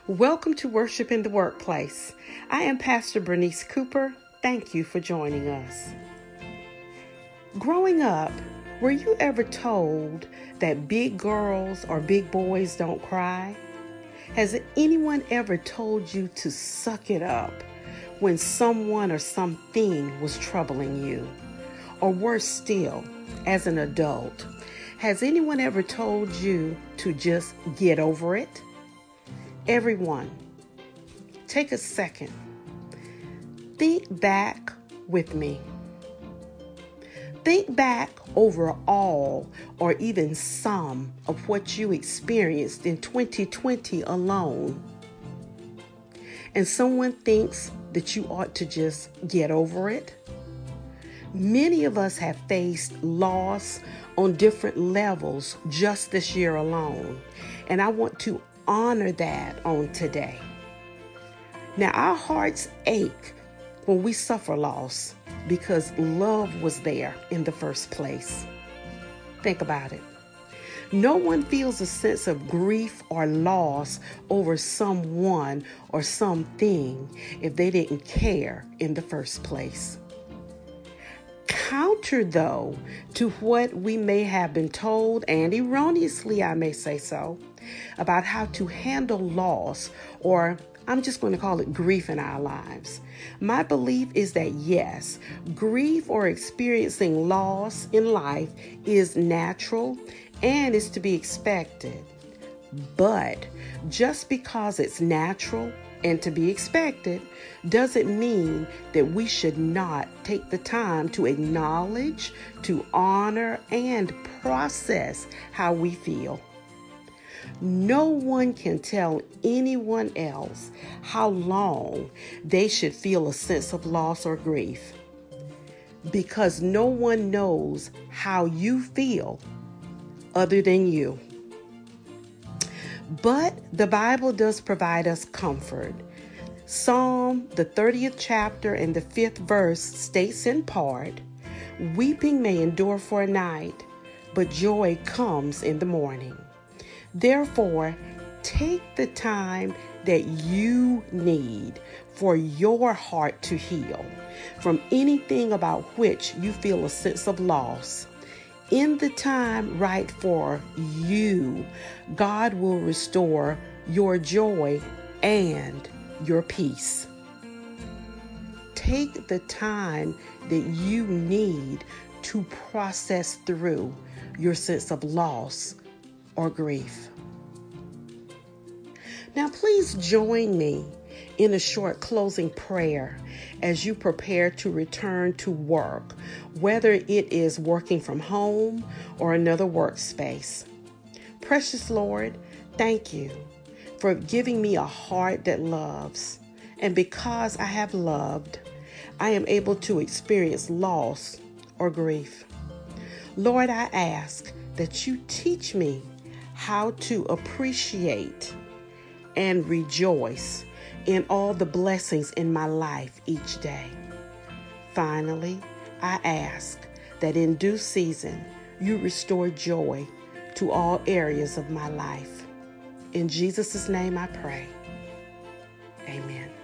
Welcome to Worship in the Workplace. I am Pastor Bernice Cooper. Thank you for joining us. Growing up, were you ever told that big girls or big boys don't cry? Has anyone ever told you to suck it up when someone or something was troubling you? Or worse still, as an adult, has anyone ever told you to just get over it? Everyone, take a second. Think back with me. Think back over all or even some of what you experienced in 2020 alone. And someone thinks that you ought to just get over it. Many of us have faced loss on different levels just this year alone. And I want to honor that on today. Now, our hearts ache when we suffer loss because love was there in the first place. Think about it. No one feels a sense of grief or loss over someone or something if they didn't care in the first place. Counter, though, to what we may have been told, and erroneously I may say so, about how to handle loss, or I'm just going to call it grief in our lives. My belief is that yes, grief or experiencing loss in life is natural and is to be expected. But just because it's natural and to be expected doesn't mean that we should not take the time to acknowledge, to honor, and process how we feel. No one can tell anyone else how long they should feel a sense of loss or grief, because no one knows how you feel other than you. But the Bible does provide us comfort. Psalm, the 30th chapter and the 5th verse states in part, "Weeping may endure for a night, but joy comes in the morning." Therefore, take the time that you need for your heart to heal from anything about which you feel a sense of loss. In the time right for you, God will restore your joy and your peace. Take the time that you need to process through your sense of loss or grief. Now, please join me in a short closing prayer as you prepare to return to work, whether it is working from home or another workspace. Precious Lord, thank you for giving me a heart that loves. And because I have loved, I am able to experience loss or grief. Lord, I ask that you teach me how to appreciate and rejoice in all the blessings in my life each day. Finally, I ask that in due season, you restore joy to all areas of my life. In Jesus' name I pray. Amen.